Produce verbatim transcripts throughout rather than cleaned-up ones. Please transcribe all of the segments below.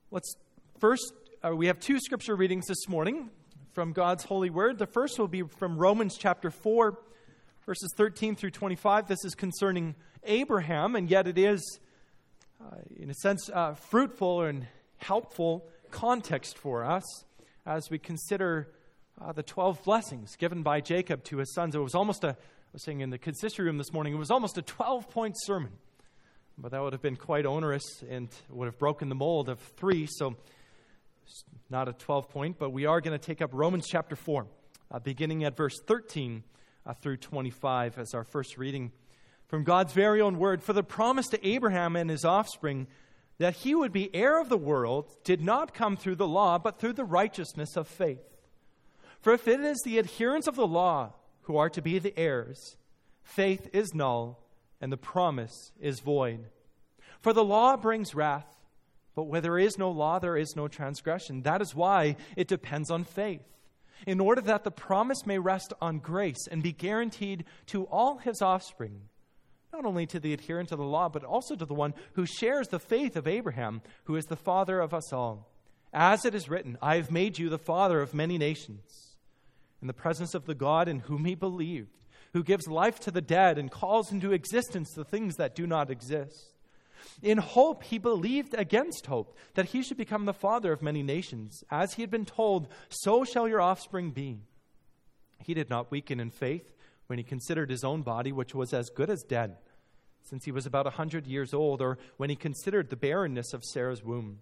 Let's first, uh, we have two scripture readings this morning from God's holy word. The first will be from Romans chapter four, verses thirteen through twenty-five. This is concerning Abraham, and yet it is, uh, in a sense, uh, fruitful and helpful context for us as we consider uh, the twelve blessings given by Jacob to his sons. It was almost a, I was saying in the consistory room this morning, it was almost a twelve-point sermon. But that would have been quite onerous and would have broken the mold of three, so not a twelve-point. But we are going to take up Romans chapter four, uh, beginning at verse thirteen uh, through twenty-five as our first reading from God's very own word. For the promise to Abraham and his offspring that he would be heir of the world did not come through the law, but through the righteousness of faith. For if it is the adherents of the law who are to be the heirs, faith is null, and the promise is void. For the law brings wrath, but where there is no law, there is no transgression. That is why it depends on faith, in order that the promise may rest on grace and be guaranteed to all his offspring, not only to the adherent of the law, but also to the one who shares the faith of Abraham, who is the father of us all. As it is written, I have made you the father of many nations, in the presence of the God in whom he believed, who gives life to the dead and calls into existence the things that do not exist. In hope he believed against hope, that he should become the father of many nations. As he had been told, so shall your offspring be. He did not weaken in faith when he considered his own body, which was as good as dead, since he was about a hundred years old, or when he considered the barrenness of Sarah's womb.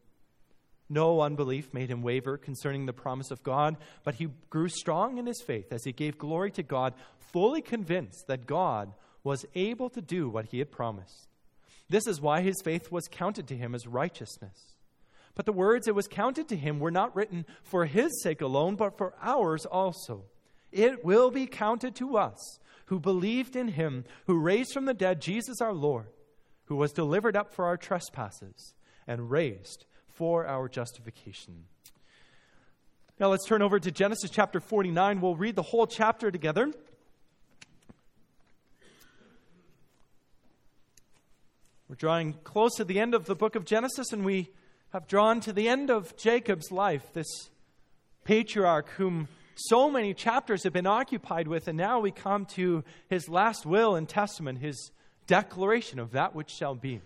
No unbelief made him waver concerning the promise of God, but he grew strong in his faith as he gave glory to God, fully convinced that God was able to do what he had promised. This is why his faith was counted to him as righteousness. But the words it was counted to him were not written for his sake alone, but for ours also. It will be counted to us who believed in him, who raised from the dead Jesus our Lord, who was delivered up for our trespasses and raised for our justification. Now let's turn over to Genesis chapter forty-nine. We'll read the whole chapter together. We're drawing close to the end of the book of Genesis, and we have drawn to the end of Jacob's life, this patriarch whom so many chapters have been occupied with, and now we come to his last will and testament, his declaration of that which shall be.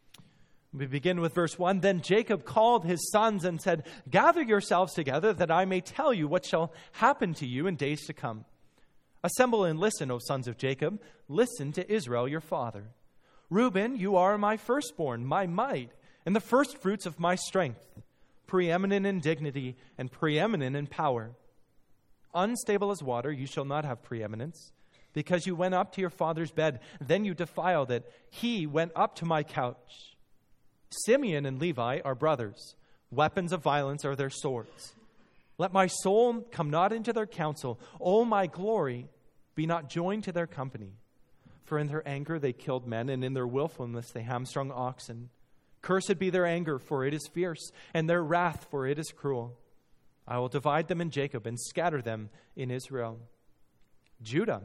We begin with verse one. Then Jacob called his sons and said, gather yourselves together that I may tell you what shall happen to you in days to come. Assemble and listen, O sons of Jacob. Listen to Israel your father. Reuben, you are my firstborn, my might, and the firstfruits of my strength, preeminent in dignity and preeminent in power. Unstable as water, you shall not have preeminence, because you went up to your father's bed, then you defiled it. He went up to my couch. Simeon and Levi are brothers. Weapons of violence are their swords. Let my soul come not into their counsel. O my glory, be not joined to their company. For in their anger they killed men, and in their willfulness they hamstrung oxen. Cursed be their anger, for it is fierce, and their wrath, for it is cruel. I will divide them in Jacob and scatter them in Israel. Judah,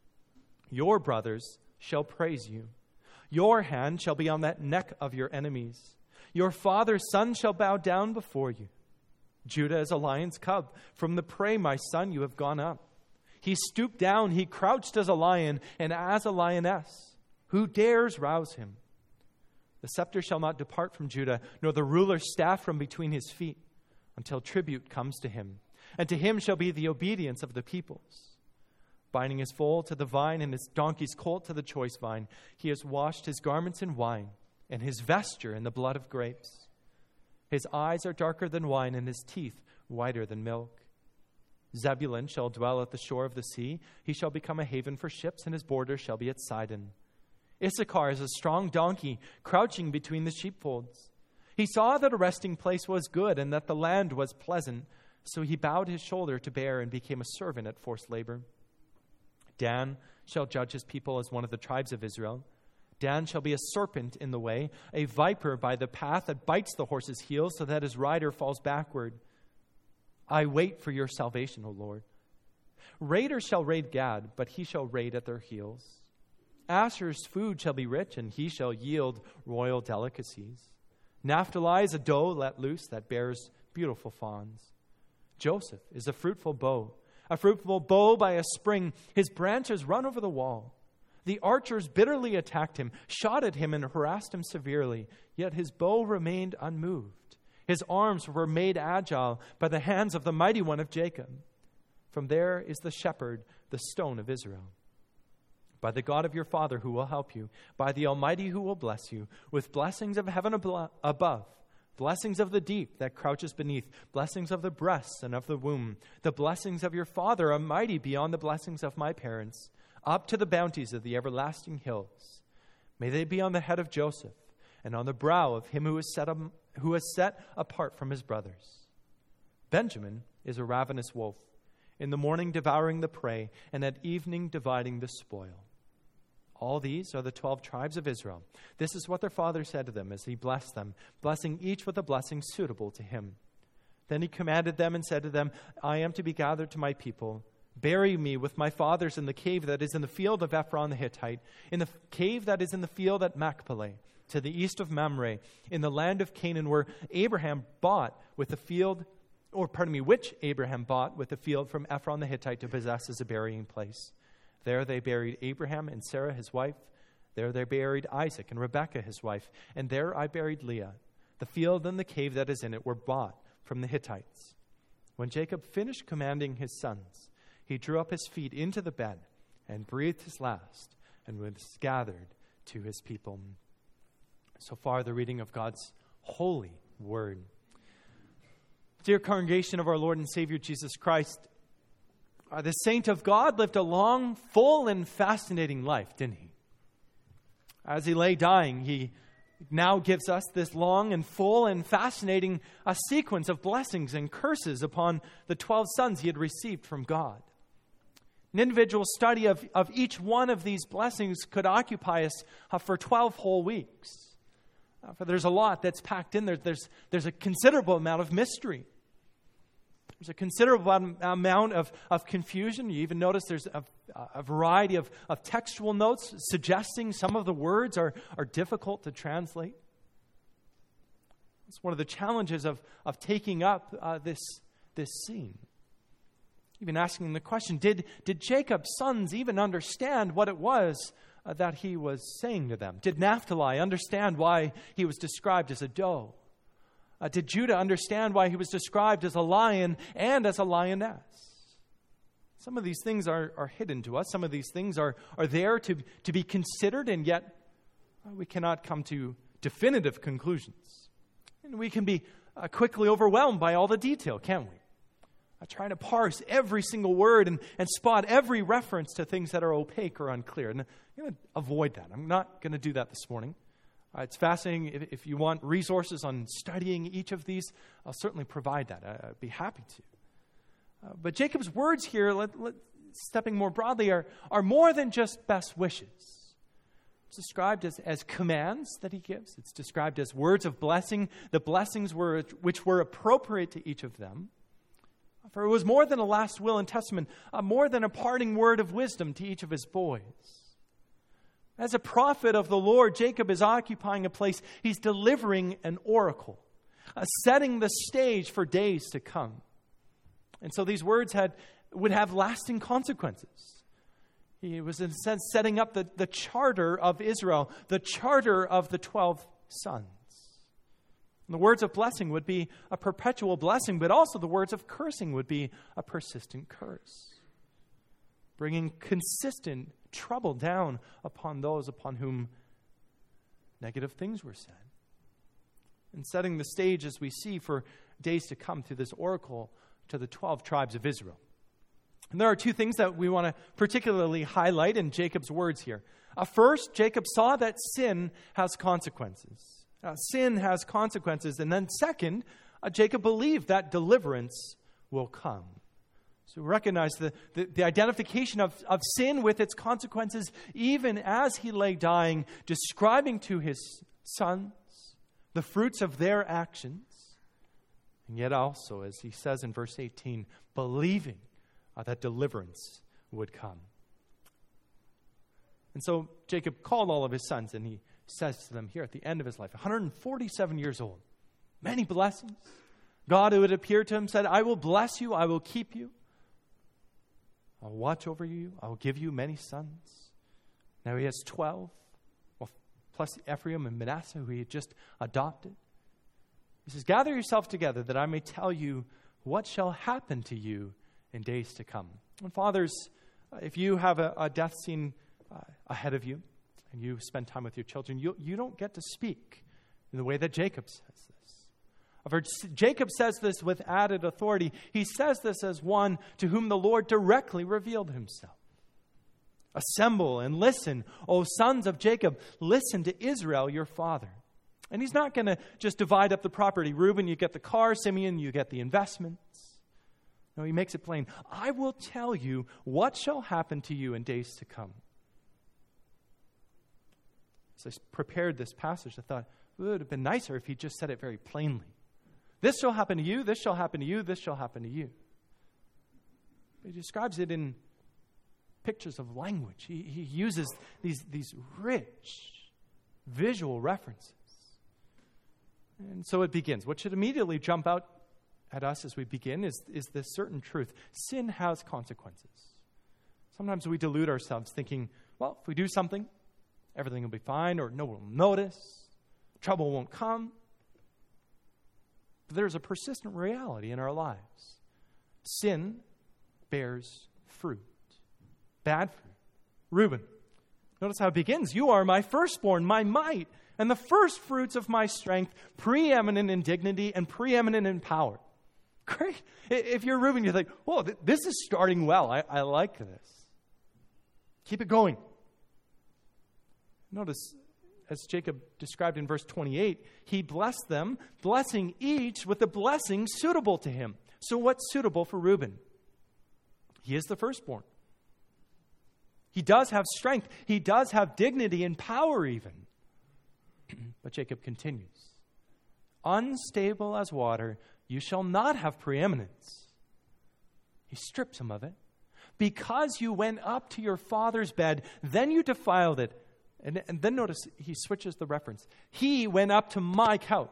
your brothers shall praise you. Your hand shall be on that neck of your enemies. Your father's son shall bow down before you. Judah is a lion's cub. From the prey, my son, you have gone up. He stooped down, he crouched as a lion and as a lioness. Who dares rouse him? The scepter shall not depart from Judah, nor the ruler's staff from between his feet, until tribute comes to him. And to him shall be the obedience of the peoples. Binding his foal to the vine and his donkey's colt to the choice vine, he has washed his garments in wine and his vesture in the blood of grapes. His eyes are darker than wine and his teeth whiter than milk. Zebulun shall dwell at the shore of the sea. He shall become a haven for ships, and his border shall be at Sidon. Issachar is a strong donkey, crouching between the sheepfolds. He saw that a resting place was good and that the land was pleasant, so he bowed his shoulder to bear and became a servant at forced labor. Dan shall judge his people as one of the tribes of Israel. Dan shall be a serpent in the way, a viper by the path that bites the horse's heels so that his rider falls backward. I wait for your salvation, O Lord. Raiders shall raid Gad, but he shall raid at their heels. Asher's food shall be rich, and he shall yield royal delicacies. Naphtali is a doe let loose that bears beautiful fawns. Joseph is a fruitful bow, a fruitful bow by a spring. His branches run over the wall. The archers bitterly attacked him, shot at him, and harassed him severely. Yet his bow remained unmoved. His arms were made agile by the hands of the mighty one of Jacob. From there is the shepherd, the stone of Israel. By the God of your father who will help you, by the Almighty who will bless you, with blessings of heaven above, blessings of the deep that crouches beneath, blessings of the breasts and of the womb. The blessings of your father are mighty beyond the blessings of my parents, up to the bounties of the everlasting hills. May they be on the head of Joseph and on the brow of him who is set, um, who is set apart from his brothers. Benjamin is a ravenous wolf, in the morning devouring the prey, and at evening dividing the spoil. All these are the twelve tribes of Israel. This is what their father said to them as he blessed them, blessing each with a blessing suitable to him. Then he commanded them and said to them, I am to be gathered to my people. Bury me with my fathers in the cave that is in the field of Ephron the Hittite, in the cave that is in the field at Machpelah, to the east of Mamre, in the land of Canaan, where Abraham bought with the field, or pardon me, which Abraham bought with the field from Ephron the Hittite to possess as a burying place. There they buried Abraham and Sarah his wife. There they buried Isaac and Rebekah his wife. And there I buried Leah. The field and the cave that is in it were bought from the Hittites. When Jacob finished commanding his sons, he drew up his feet into the bed and breathed his last and was gathered to his people. So far, the reading of God's holy word. Dear congregation of our Lord and Savior Jesus Christ, uh, the saint of God lived a long, full, and fascinating life, didn't he? As he lay dying, he now gives us this long and full and fascinating uh, sequence of blessings and curses upon the twelve sons he had received from God. An individual study of, of each one of these blessings could occupy us uh, for twelve whole weeks. Uh, for there's a lot that's packed in there. There's, there's a considerable amount of mystery. There's a considerable amount of, of confusion. You even notice there's a, a variety of, of textual notes suggesting some of the words are, are difficult to translate. It's one of the challenges of, of taking up uh, this, this scene. Even asking the question, did, did Jacob's sons even understand what it was uh, that he was saying to them? Did Naphtali understand why he was described as a doe? Uh, did Judah understand why he was described as a lion and as a lioness? Some of these things are, are hidden to us. Some of these things are, are there to, to be considered, and yet uh, we cannot come to definitive conclusions. And we can be uh, quickly overwhelmed by all the detail, can't we? Uh, trying to parse every single word and, and spot every reference to things that are opaque or unclear. And I'm going to avoid that. I'm not going to do that this morning. Uh, it's fascinating. If, if you want resources on studying each of these, I'll certainly provide that. I, I'd be happy to. Uh, but Jacob's words here, let, let, stepping more broadly, are, are more than just best wishes. It's described as, as commands that he gives. It's described as words of blessing, the blessings were which were appropriate to each of them. For it was more than a last will and testament, uh, more than a parting word of wisdom to each of his boys. As a prophet of the Lord, Jacob is occupying a place. He's delivering an oracle, uh, setting the stage for days to come. And so these words had would have lasting consequences. He was, in a sense, setting up the, the charter of Israel, the charter of the twelve sons. And the words of blessing would be a perpetual blessing, but also the words of cursing would be a persistent curse, bringing consistent trouble down upon those upon whom negative things were said. And setting the stage, as we see, for days to come through this oracle to the twelve tribes of Israel. And there are two things that we want to particularly highlight in Jacob's words here. Uh, first, Jacob saw that sin has consequences. Uh, sin has consequences. And then second, uh, Jacob believed that deliverance will come. So recognize the, the, the identification of, of sin with its consequences, even as he lay dying, describing to his sons the fruits of their actions. And yet also, as he says in verse eighteen, believing uh, that deliverance would come. And so Jacob called all of his sons, and he says to them here at the end of his life, one hundred forty-seven years old, many blessings. God, who had appeared to him, said, I will bless you, I will keep you. I'll watch over you, I will give you many sons. Now he has twelve, well, plus Ephraim and Manasseh, who he had just adopted. He says, gather yourself together that I may tell you what shall happen to you in days to come. And fathers, if you have a, a death scene uh, ahead of you, and you spend time with your children, you, you don't get to speak in the way that Jacob says this. I've heard Jacob says this with added authority. He says this as one to whom the Lord directly revealed himself. Assemble and listen, O sons of Jacob, listen to Israel, your father. And he's not going to just divide up the property. Reuben, you get the car. Simeon, you get the investments. No, he makes it plain. I will tell you what shall happen to you in days to come. As I prepared this passage, I thought, it would have been nicer if he just said it very plainly. This shall happen to you, this shall happen to you, this shall happen to you. But he describes it in pictures of language. He, he uses these, these rich visual references. And so it begins. What should immediately jump out at us as we begin is, is this certain truth. Sin has consequences. Sometimes we delude ourselves thinking, well, if we do something, everything will be fine, or no one will notice, trouble won't come. But there's a persistent reality in our lives. Sin bears fruit. Bad fruit. Reuben, notice how it begins. You are my firstborn, my might, and the first fruits of my strength, preeminent in dignity and preeminent in power. Great. If you're Reuben, you think, whoa, th- this is starting well. I, I like this. Keep it going. Notice, as Jacob described in verse twenty-eight, he blessed them, blessing each with a blessing suitable to him. So what's suitable for Reuben? He is the firstborn. He does have strength. He does have dignity and power even. But Jacob continues. Unstable as water, you shall not have preeminence. He strips him of it. Because you went up to your father's bed, then you defiled it. And, and then notice he switches the reference. He went up to my couch.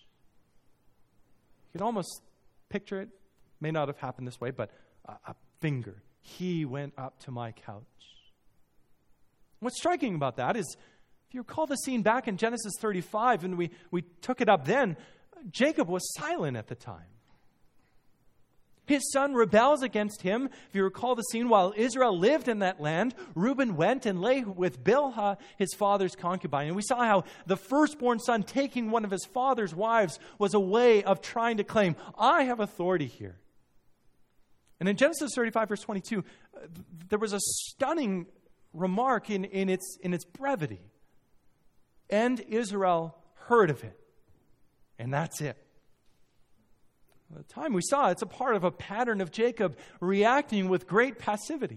You can almost picture it. May not have happened this way, but a, a finger. He went up to my couch. What's striking about that is, if you recall the scene back in Genesis thirty-five, and we, we took it up then, Jacob was silent at the time. His son rebels against him. If you recall the scene, while Israel lived in that land, Reuben went and lay with Bilhah, his father's concubine. And we saw how the firstborn son taking one of his father's wives was a way of trying to claim, I have authority here. And in Genesis thirty-five, verse twenty-two, there was a stunning remark in, in, its, in its brevity. And Israel heard of it. And that's it. At the time we saw, it's a part of a pattern of Jacob reacting with great passivity.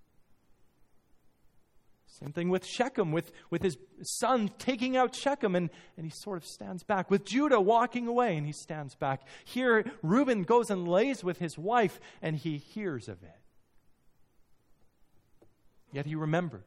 Same thing with Shechem, with, with his son taking out Shechem, and, and he sort of stands back. With Judah walking away, and he stands back. Here, Reuben goes and lays with his wife, and he hears of it. Yet he remembered.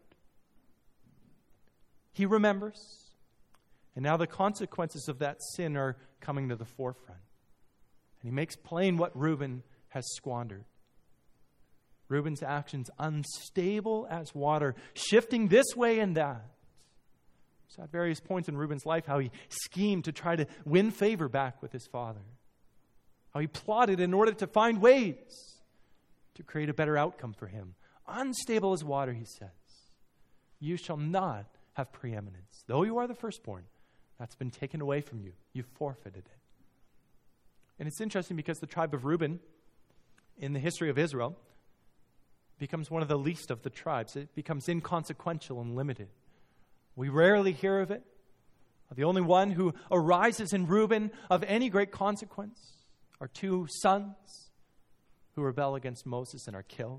He remembers. And now the consequences of that sin are coming to the forefront. And he makes plain what Reuben has squandered. Reuben's actions unstable as water, shifting this way and that. So at various points in Reuben's life, how he schemed to try to win favor back with his father. How he plotted in order to find ways to create a better outcome for him. Unstable as water, he says. You shall not have preeminence. Though you are the firstborn, that's been taken away from you. You've forfeited it. And it's interesting because the tribe of Reuben, in the history of Israel, becomes one of the least of the tribes. It becomes inconsequential and limited. We rarely hear of it. The only one who arises in Reuben of any great consequence are two sons who rebel against Moses and are killed.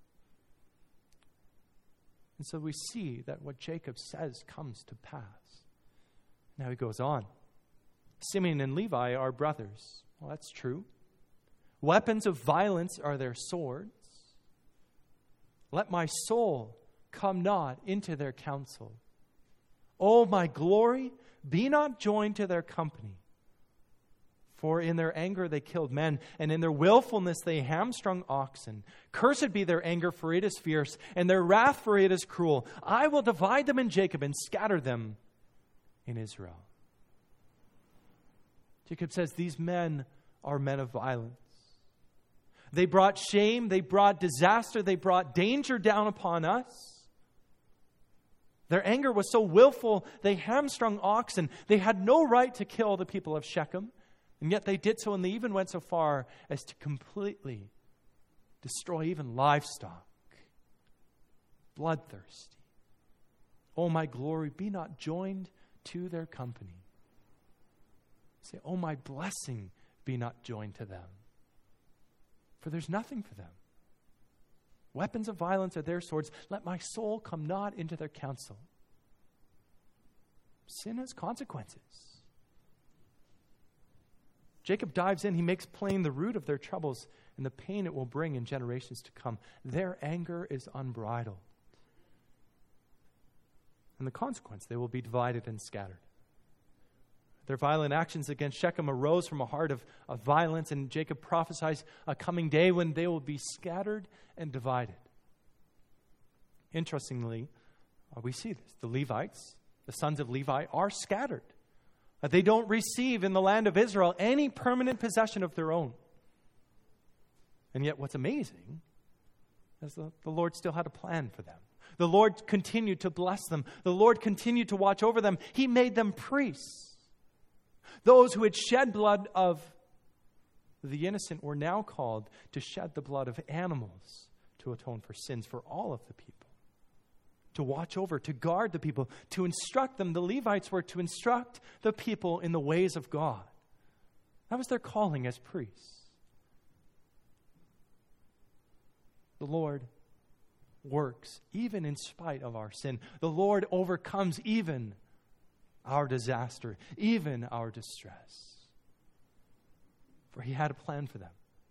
And so we see that what Jacob says comes to pass. Now he goes on. Simeon and Levi are brothers. Well, that's true. Weapons of violence are their swords. Let my soul come not into their counsel. O my glory, be not joined to their company. For in their anger they killed men, and in their willfulness they hamstrung oxen. Cursed be their anger, for it is fierce, and their wrath, for it is cruel. I will divide them in Jacob and scatter them in Israel. Jacob says these men are men of violence. They brought shame, they brought disaster, they brought danger down upon us. Their anger was so willful, they hamstrung oxen. They had no right to kill the people of Shechem. And yet they did so, and they even went so far as to completely destroy even livestock. Bloodthirsty. Oh, my glory, be not joined to their company. Say, oh, my blessing, be not joined to them. For there's nothing for them. Weapons of violence are their swords. Let my soul come not into their counsel. Sin has consequences. Jacob dives in. He makes plain the root of their troubles and the pain it will bring in generations to come. Their anger is unbridled. And the consequence, they will be divided and scattered. Their violent actions against Shechem arose from a heart of, of violence, and Jacob prophesies a coming day when they will be scattered and divided. Interestingly, uh, we see this. The Levites, the sons of Levi, are scattered. Uh, they don't receive in the land of Israel any permanent possession of their own. And yet what's amazing is the, the Lord still had a plan for them. The Lord continued to bless them. The Lord continued to watch over them. He made them priests. Those who had shed blood of the innocent were now called to shed the blood of animals to atone for sins for all of the people. To watch over, to guard the people, to instruct them. The Levites were to instruct the people in the ways of God. That was their calling as priests. The Lord works even in spite of our sin. The Lord overcomes even our disaster, even our distress. For he had a plan for them.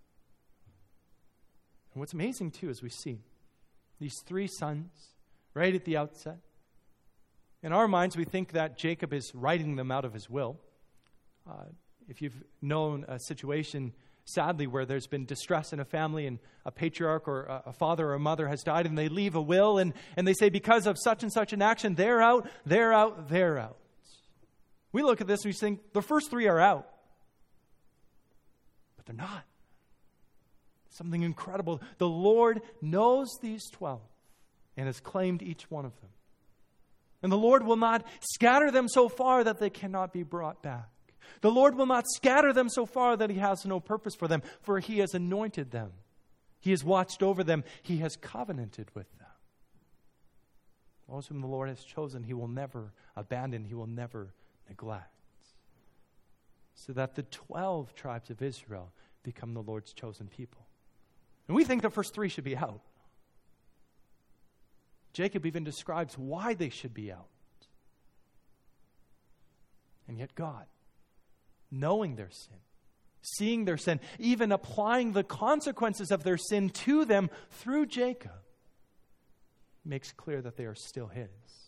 And what's amazing too is we see these three sons right at the outset. In our minds, we think that Jacob is writing them out of his will. Uh, if you've known a situation, sadly, where there's been distress in a family and a patriarch or a, a father or a mother has died and they leave a will and, and they say because of such and such an action, they're out, they're out, they're out. We look at this and we think the first three are out. But they're not. Something incredible. The Lord knows these twelve and has claimed each one of them. And the Lord will not scatter them so far that they cannot be brought back. The Lord will not scatter them so far that he has no purpose for them, for he has anointed them. He has watched over them. He has covenanted with them. Those whom the Lord has chosen, he will never abandon. He will never neglect. So that the twelve tribes of Israel become the Lord's chosen people. And we think the first three should be out. Jacob even describes why they should be out. And yet God, knowing their sin, seeing their sin, even applying the consequences of their sin to them through Jacob, makes clear that they are still his.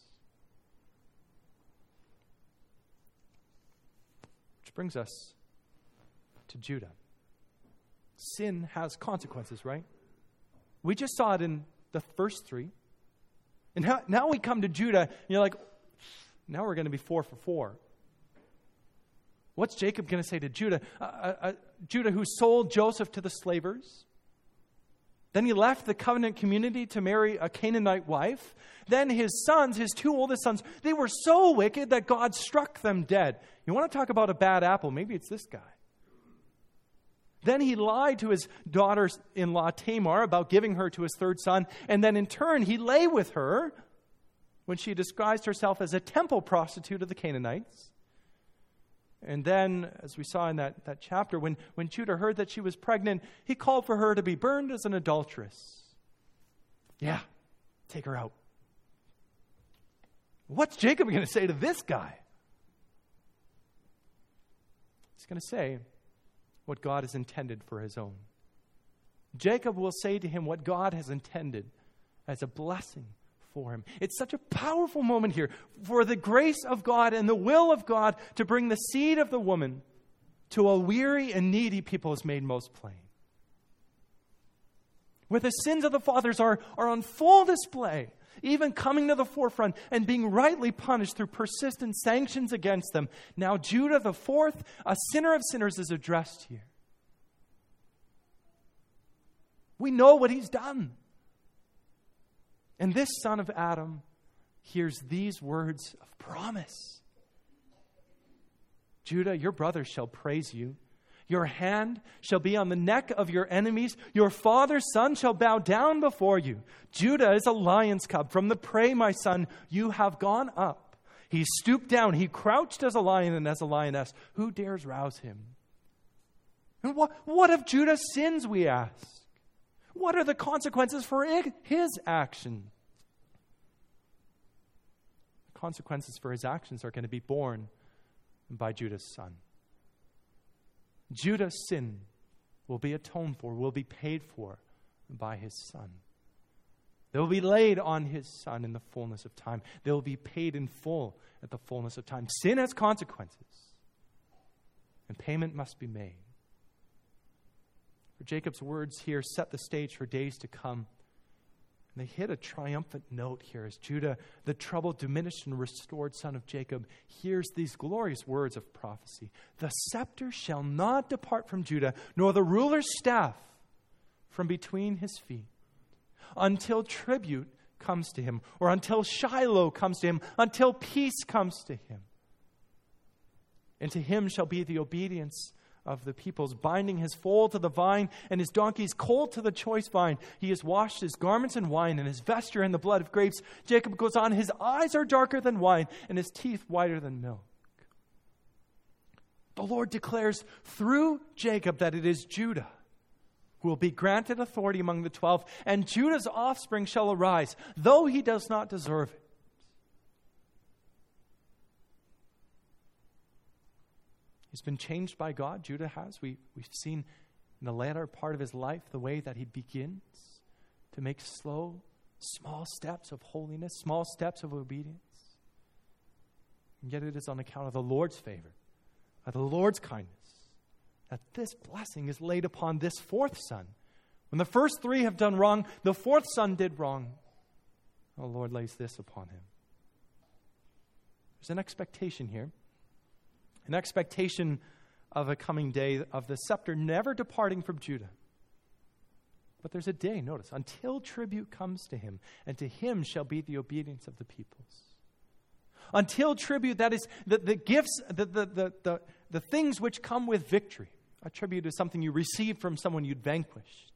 Which brings us to Judah. Sin has consequences, right? We just saw it in the first three. And now, now we come to Judah, and you're like, now we're going to be four for four. What's Jacob going to say to Judah? Uh, uh, uh, Judah who sold Joseph to the slavers. Then he left the covenant community to marry a Canaanite wife. Then his sons, his two oldest sons, they were so wicked that God struck them dead. You want to talk about a bad apple? Maybe it's this guy. Then he lied to his daughter-in-law Tamar about giving her to his third son. And then in turn, he lay with her when she disguised herself as a temple prostitute of the Canaanites. And then, as we saw in that, that chapter, when, when Judah heard that she was pregnant, he called for her to be burned as an adulteress. Yeah, take her out. What's Jacob going to say to this guy? He's going to say what God has intended for his own. Jacob will say to him what God has intended as a blessing for him. It's such a powerful moment here for the grace of God and the will of God to bring the seed of the woman to a weary and needy people is made most plain. Where the sins of the fathers are, are on full display, even coming to the forefront and being rightly punished through persistent sanctions against them. Now Judah, the fourth, a sinner of sinners, is addressed here. We know what he's done. And this son of Adam hears these words of promise. Judah, your brothers shall praise you. Your hand shall be on the neck of your enemies. Your father's son shall bow down before you. Judah is a lion's cub. From the prey, my son, you have gone up. He stooped down. He crouched as a lion and as a lioness. Who dares rouse him? And what, what of Judah's sins, we ask? What are the consequences for his action? The consequences for his actions are going to be borne by Judah's son. Judah's sin will be atoned for, will be paid for by his son. They will be laid on his son in the fullness of time. They will be paid in full at the fullness of time. Sin has consequences, and payment must be made. For Jacob's words here set the stage for days to come. And they hit a triumphant note here as Judah, the troubled, diminished, and restored son of Jacob, hears these glorious words of prophecy. The scepter shall not depart from Judah, nor the ruler's staff from between his feet, until tribute comes to him, or until Shiloh comes to him, until peace comes to him. And to him shall be the obedience of the peoples, binding his foal to the vine and his donkey's colt to the choice vine. He has washed his garments in wine and his vesture in the blood of grapes. Jacob goes on, his eyes are darker than wine and his teeth whiter than milk. The Lord declares through Jacob that it is Judah who will be granted authority among the twelve, and Judah's offspring shall arise, though he does not deserve it. He's been changed by God. Judah has. We, we've seen in the latter part of his life the way that he begins to make slow, small steps of holiness, small steps of obedience. And yet it is on account of the Lord's favor, of the Lord's kindness, that this blessing is laid upon this fourth son. When the first three have done wrong, the fourth son did wrong. The Lord lays this upon him. There's an expectation here. An expectation of a coming day of the scepter never departing from Judah. But there's a day, notice, until tribute comes to him, and to him shall be the obedience of the peoples. Until tribute, that is, the, the gifts, the, the, the, the, the things which come with victory. A tribute is something you received from someone you'd vanquished.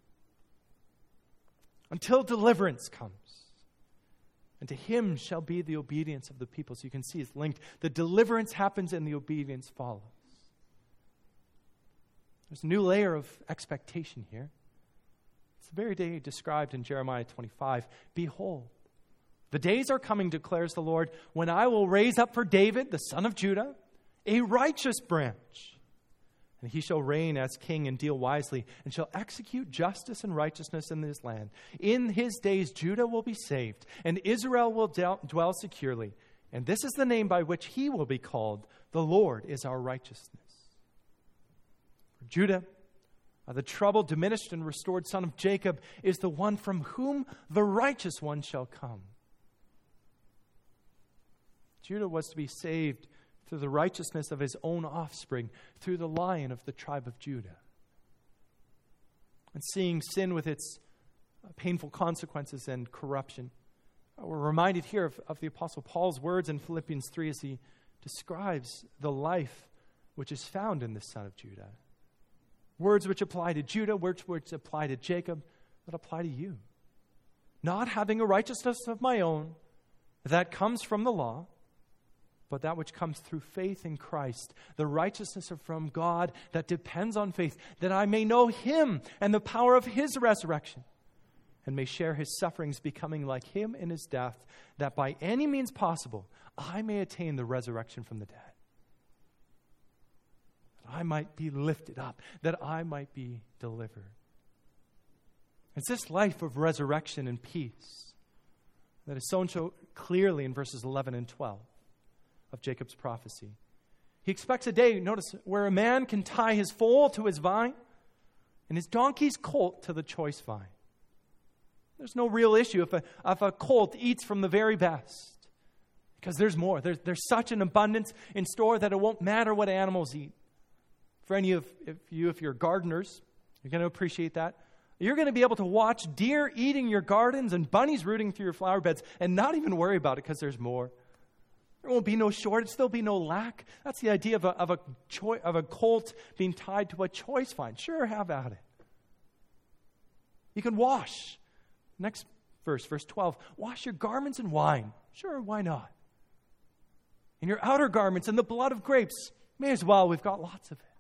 Until deliverance comes. And to him shall be the obedience of the people. So you can see it's linked. The deliverance happens and the obedience follows. There's a new layer of expectation here. It's the very day described in Jeremiah twenty-five. Behold, the days are coming, declares the Lord, when I will raise up for David, the son of Judah, a righteous branch. And he shall reign as king and deal wisely, and shall execute justice and righteousness in this land. In his days Judah will be saved, and Israel will dwell securely. And this is the name by which he will be called. The Lord is our righteousness. For Judah, the troubled, diminished, and restored son of Jacob, is the one from whom the righteous one shall come. Judah was to be saved through the righteousness of his own offspring, through the Lion of the tribe of Judah. And seeing sin with its painful consequences and corruption, we're reminded here of, of the Apostle Paul's words in Philippians three as he describes the life which is found in the son of Judah. Words which apply to Judah, words which apply to Jacob, that apply to you. Not having a righteousness of my own that comes from the law, but that which comes through faith in Christ, the righteousness from God that depends on faith, that I may know him and the power of his resurrection, and may share his sufferings, becoming like him in his death, that by any means possible I may attain the resurrection from the dead. That I might be lifted up, that I might be delivered. It's this life of resurrection and peace that is shown so clearly in verses eleven and twelve of Jacob's prophecy. He expects a day, notice, where a man can tie his foal to his vine and his donkey's colt to the choice vine. There's no real issue if a, if a colt eats from the very best, because there's more. There's, there's such an abundance in store that it won't matter what animals eat. For any of if you, if you're gardeners, you're going to appreciate that. You're going to be able to watch deer eating your gardens and bunnies rooting through your flower beds and not even worry about it because there's more. There won't be no shortage. There'll be no lack. That's the idea of a, of a, choi- of a colt being tied to a choice vine. Sure, have at it. You can wash. Next verse, verse twelve. Wash your garments in wine. Sure, why not? And your outer garments in the blood of grapes. May as well. We've got lots of it.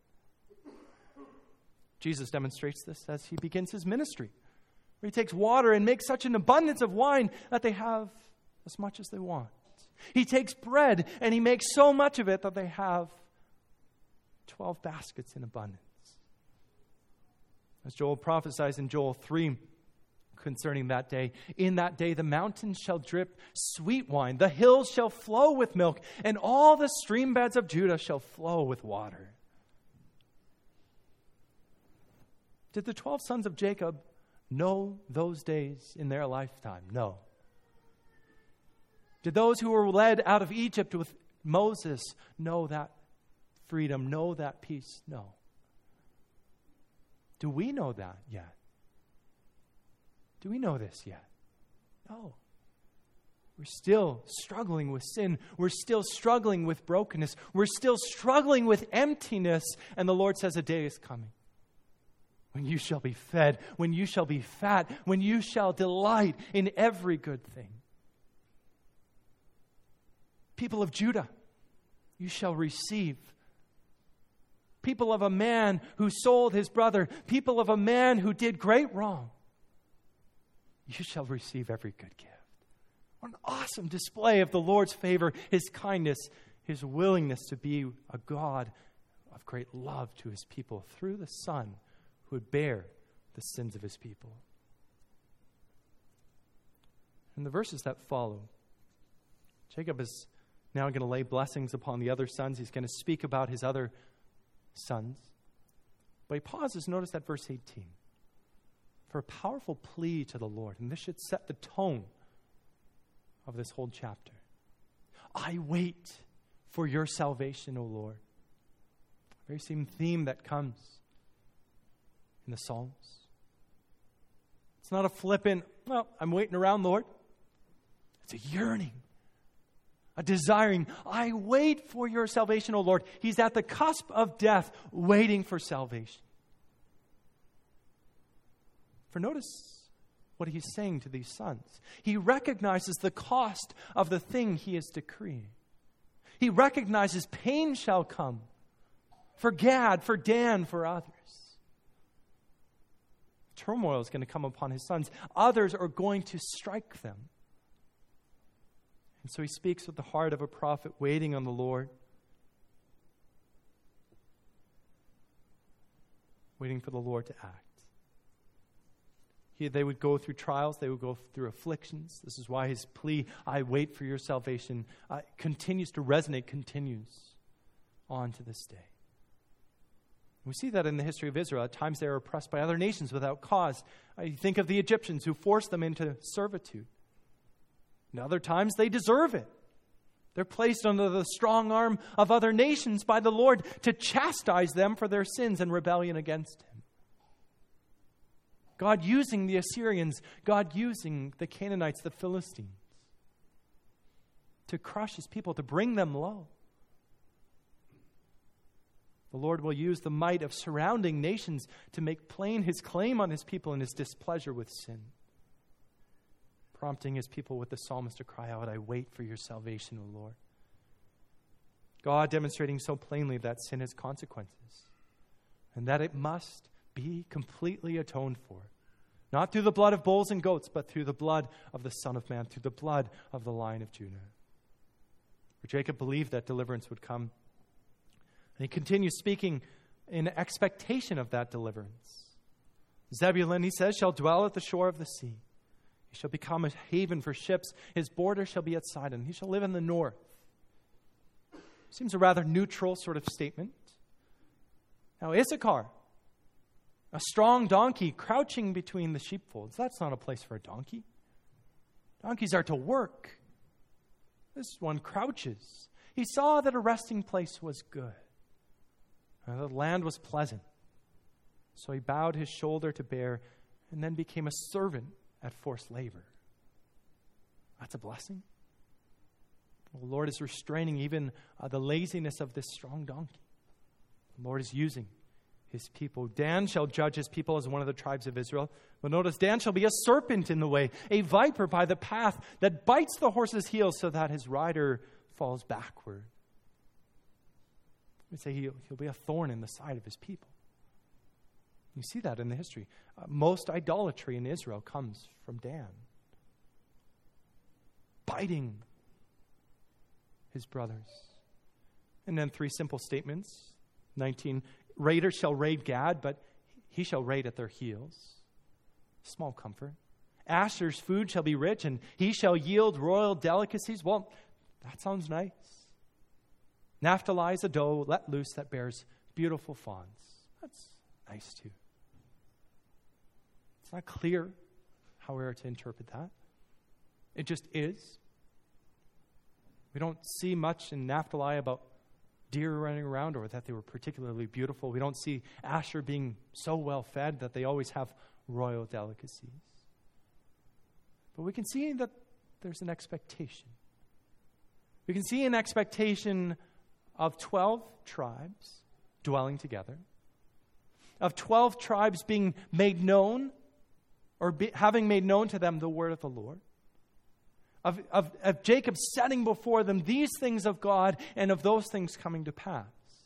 Jesus demonstrates this as he begins his ministry, where he takes water and makes such an abundance of wine that they have as much as they want. He takes bread and he makes so much of it that they have twelve baskets in abundance. As Joel prophesies in Joel three concerning that day, in that day the mountains shall drip sweet wine, the hills shall flow with milk, and all the stream beds of Judah shall flow with water. Did the twelve sons of Jacob know those days in their lifetime? No. Did those who were led out of Egypt with Moses know that freedom, know that peace? No. Do we know that yet? Do we know this yet? No. We're still struggling with sin. We're still struggling with brokenness. We're still struggling with emptiness. And the Lord says a day is coming when you shall be fed, when you shall be fat, when you shall delight in every good thing. People of Judah, you shall receive. People of a man who sold his brother, people of a man who did great wrong, you shall receive every good gift. What an awesome display of the Lord's favor, his kindness, his willingness to be a God of great love to his people through the Son who would bear the sins of his people. In the verses that follow, Jacob is now going to lay blessings upon the other sons. He's going to speak about his other sons. But he pauses, notice that verse eighteen, for a powerful plea to the Lord. And this should set the tone of this whole chapter. I wait for your salvation, O Lord. Very same theme that comes in the Psalms. It's not a flippant, well, I'm waiting around, Lord. It's a yearning, a desiring. I wait for your salvation, O Lord. He's at the cusp of death, waiting for salvation. For notice what he's saying to these sons. He recognizes the cost of the thing he is decreeing. He recognizes pain shall come for Gad, for Dan, for others. Turmoil is going to come upon his sons. Others are going to strike them. And so he speaks with the heart of a prophet waiting on the Lord, waiting for the Lord to act. He, they would go through trials. They would go through afflictions. This is why his plea, I wait for your salvation, uh, continues to resonate, continues on to this day. We see that in the history of Israel. At times they are oppressed by other nations without cause. I think of the Egyptians who forced them into servitude. And other times they deserve it. They're placed under the strong arm of other nations by the Lord to chastise them for their sins and rebellion against him. God using the Assyrians, God using the Canaanites, the Philistines, to crush his people, to bring them low. The Lord will use the might of surrounding nations to make plain his claim on his people and his displeasure with sin, prompting his people with the psalmist to cry out, I wait for your salvation, O Lord. God demonstrating so plainly that sin has consequences and that it must be completely atoned for. Not through the blood of bulls and goats, but through the blood of the Son of Man, through the blood of the Lion of Judah. For Jacob believed that deliverance would come. And he continues speaking in expectation of that deliverance. Zebulun, he says, shall dwell at the shore of the sea. He shall become a haven for ships. His border shall be at Sidon. He shall live in the north. Seems a rather neutral sort of statement. Now, Issachar, a strong donkey crouching between the sheepfolds. That's not a place for a donkey. Donkeys are to work. This one crouches. He saw that a resting place was good. And the land was pleasant. So he bowed his shoulder to bear and then became a servant at forced labor. That's a blessing. The Lord is restraining even uh, the laziness of this strong donkey. The Lord is using his people. Dan shall judge his people as one of the tribes of Israel. But notice, Dan shall be a serpent in the way, a viper by the path that bites the horse's heels so that his rider falls backward. We say he'll, he'll be a thorn in the side of his people. You see that in the history. Uh, most idolatry in Israel comes from Dan. Biting his brothers. And then three simple statements. nineteen, raiders shall raid Gad, but he shall raid at their heels. Small comfort. Asher's food shall be rich, and he shall yield royal delicacies. Well, that sounds nice. Naphtali is a doe let loose that bears beautiful fawns. That's nice too. It's not clear how we are to interpret that. It just is. We don't see much in Naphtali about deer running around or that they were particularly beautiful. We don't see Asher being so well fed that they always have royal delicacies. But we can see that there's an expectation. We can see an expectation of twelve tribes dwelling together, of twelve tribes being made known or be, having made known to them the word of the Lord, of, of, of Jacob setting before them these things of God and of those things coming to pass,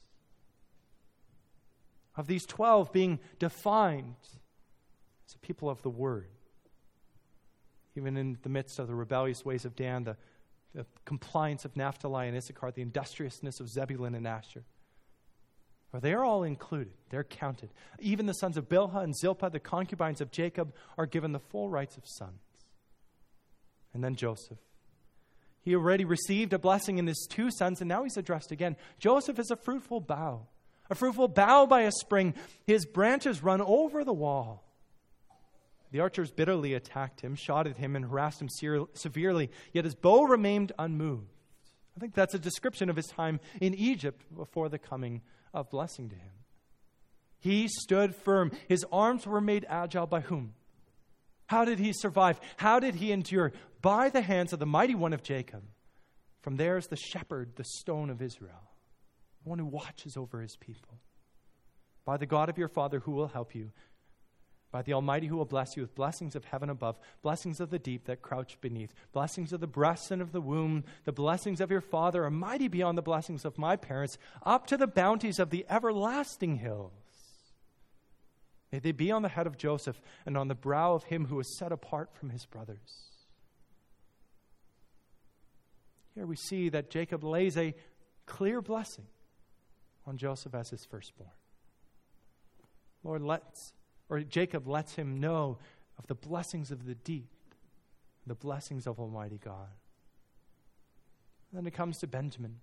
of these twelve being defined as a people of the word. Even in the midst of the rebellious ways of Dan, the, the compliance of Naphtali and Issachar, the industriousness of Zebulun and Asher. For they are all included. They're counted. Even the sons of Bilhah and Zilpah, the concubines of Jacob, are given the full rights of sons. And then Joseph. He already received a blessing in his two sons, and now he's addressed again. Joseph is a fruitful bough. A fruitful bough by a spring. His branches run over the wall. The archers bitterly attacked him, shot at him, and harassed him severely, yet his bow remained unmoved. I think that's a description of his time in Egypt before the coming of blessing to him. He stood firm. His arms were made agile by whom? How did he survive? How did he endure? By the hands of the mighty one of Jacob. From there is the shepherd, the stone of Israel, the one who watches over his people. By the God of your father who will help you, by the Almighty who will bless you with blessings of heaven above, blessings of the deep that crouch beneath, blessings of the breasts and of the womb, the blessings of your father are mighty beyond the blessings of my parents, up to the bounties of the everlasting hills. May they be on the head of Joseph and on the brow of him who is set apart from his brothers. Here we see that Jacob lays a clear blessing on Joseph as his firstborn. Lord, let's Or Jacob lets him know of the blessings of the deep, the blessings of Almighty God. And then it comes to Benjamin.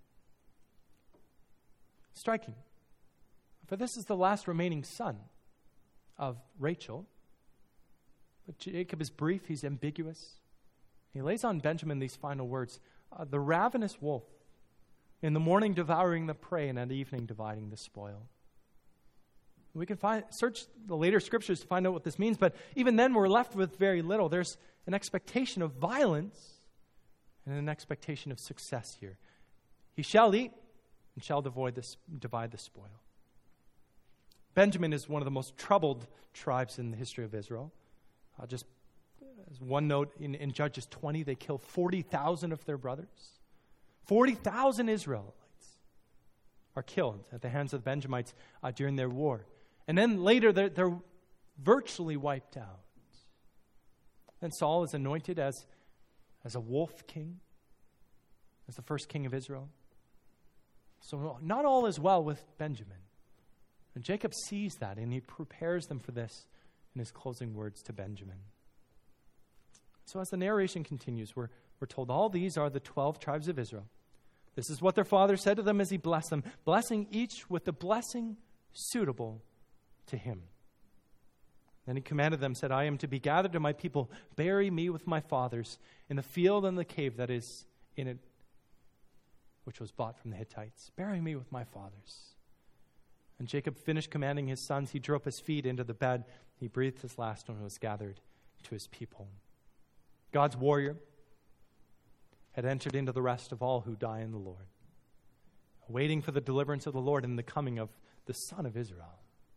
Striking. For this is the last remaining son of Rachel. But Jacob is brief, he's ambiguous. He lays on Benjamin these final words. Uh, the ravenous wolf, in the morning devouring the prey and at evening dividing the spoil. We can find, search the later scriptures to find out what this means, but even then we're left with very little. There's an expectation of violence and an expectation of success here. He shall eat and shall divide the, divide the spoil. Benjamin is one of the most troubled tribes in the history of Israel. Uh, just as one note, in, in Judges twenty, they kill forty thousand of their brothers. forty thousand Israelites are killed at the hands of the Benjamites uh, during their war. And then later, they're, they're virtually wiped out. Then Saul is anointed as, as a wolf king, as the first king of Israel. So not all is well with Benjamin. And Jacob sees that, and he prepares them for this in his closing words to Benjamin. So as the narration continues, we're, we're told all these are the twelve tribes of Israel. This is what their father said to them as he blessed them, blessing each with the blessing suitable to him. Then he commanded them, said, I am to be gathered to my people. Bury me with my fathers in the field and the cave that is in it, which was bought from the Hittites. Bury me with my fathers. And Jacob finished commanding his sons. He drew up his feet into the bed. He breathed his last when he was gathered to his people. God's warrior had entered into the rest of all who die in the Lord, waiting for the deliverance of the Lord and the coming of the Son of Israel.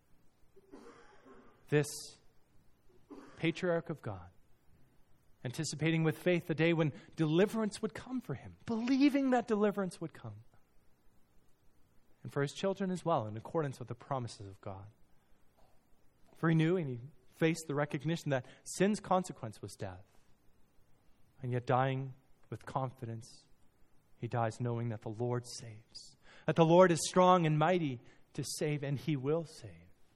This patriarch of God, anticipating with faith the day when deliverance would come for him, believing that deliverance would come, and for his children as well, in accordance with the promises of God. For he knew and he faced the recognition that sin's consequence was death, and yet dying with confidence, he dies knowing that the Lord saves, that the Lord is strong and mighty to save, and he will save.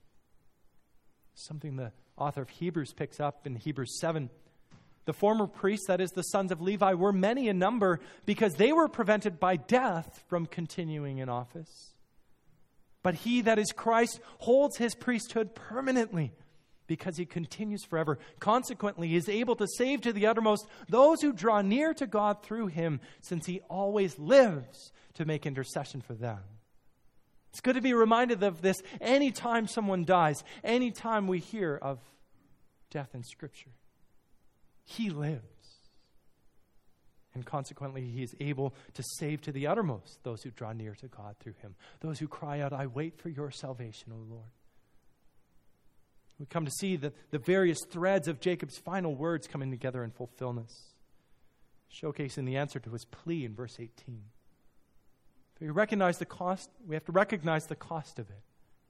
Something the author of Hebrews picks up in Hebrews seven. The former priests, that is the sons of Levi, were many in number because they were prevented by death from continuing in office. But he, that is Christ, holds his priesthood permanently because he continues forever. Consequently, he is able to save to the uttermost those who draw near to God through him, since he always lives to make intercession for them. It's good to be reminded of this anytime someone dies, anytime we hear of death in Scripture. He lives. And consequently, he is able to save to the uttermost those who draw near to God through him, those who cry out, I wait for your salvation, O Lord. We come to see the, the various threads of Jacob's final words coming together in fulfillment, showcasing the answer to his plea in verse eighteen. We recognize the cost, we have to recognize the cost of it,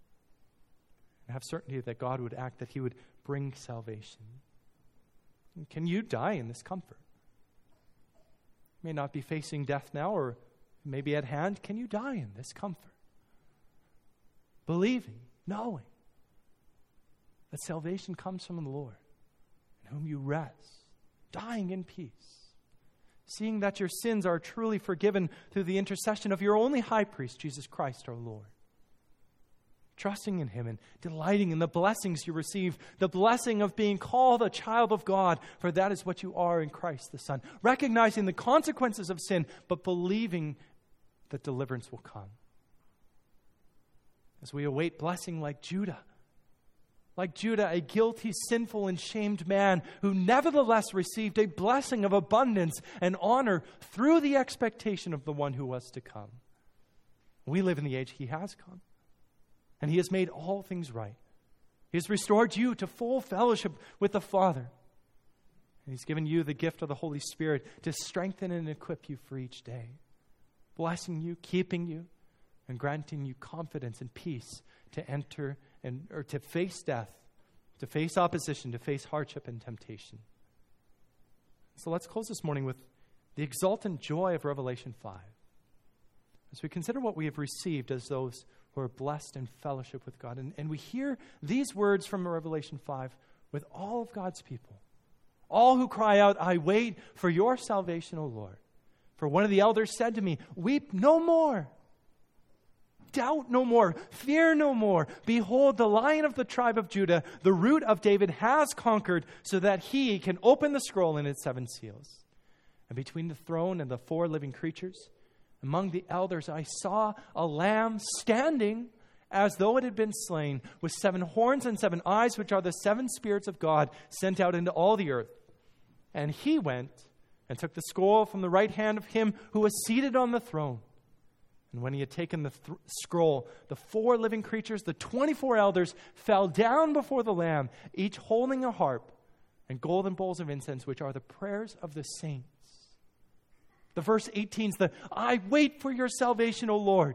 and have certainty that God would act, that he would bring salvation. And can you die in this comfort? You may not be facing death now, or maybe at hand. Can you die in this comfort? Believing, knowing that salvation comes from the Lord, in whom you rest, dying in peace, seeing that your sins are truly forgiven through the intercession of your only high priest, Jesus Christ our Lord. Trusting in him and delighting in the blessings you receive, the blessing of being called a child of God, for that is what you are in Christ the Son. Recognizing the consequences of sin, but believing that deliverance will come. As we await blessing like Judah, Like Judah, a guilty, sinful, and shamed man who nevertheless received a blessing of abundance and honor through the expectation of the one who was to come. We live in the age he has come, and he has made all things right. He has restored you to full fellowship with the Father, and he's given you the gift of the Holy Spirit to strengthen and equip you for each day, blessing you, keeping you, and granting you confidence and peace to enter and or to face death, to face opposition, to face hardship and temptation. So let's close this morning with the exultant joy of Revelation five. As we consider what we have received as those who are blessed in fellowship with God. And, and we hear these words from Revelation five with all of God's people. All who cry out, I wait for your salvation, O Lord. For one of the elders said to me, weep no more. Doubt no more, fear no more. Behold, the Lion of the tribe of Judah, the Root of David, has conquered, so that he can open the scroll and its seven seals. And between the throne and the four living creatures, among the elders, I saw a lamb standing as though it had been slain, with seven horns and seven eyes, which are the seven spirits of God sent out into all the earth. And he went and took the scroll from the right hand of him who was seated on the throne. And when he had taken the th- scroll, the four living creatures, the twenty-four elders, fell down before the Lamb, each holding a harp and golden bowls of incense, which are the prayers of the saints. The verse eighteen is the, I wait for your salvation, O Lord.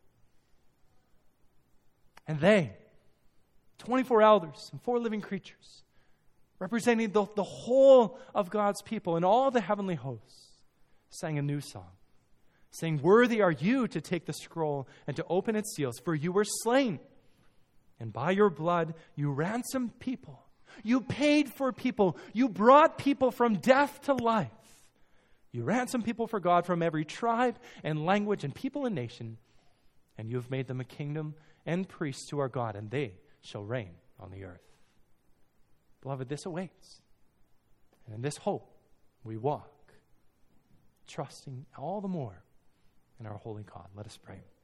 And they, twenty-four elders and four living creatures, representing the, the whole of God's people and all the heavenly hosts, sang a new song, saying, worthy are you to take the scroll and to open its seals, for you were slain, and by your blood you ransomed people You paid for people. You brought people from death to life. You ransomed people for God from every tribe and language and people and nation. And you have made them a kingdom and priests to our God, and they shall reign on the earth. Beloved, this awaits. And in this hope we walk, trusting all the more in our holy God. Let us pray.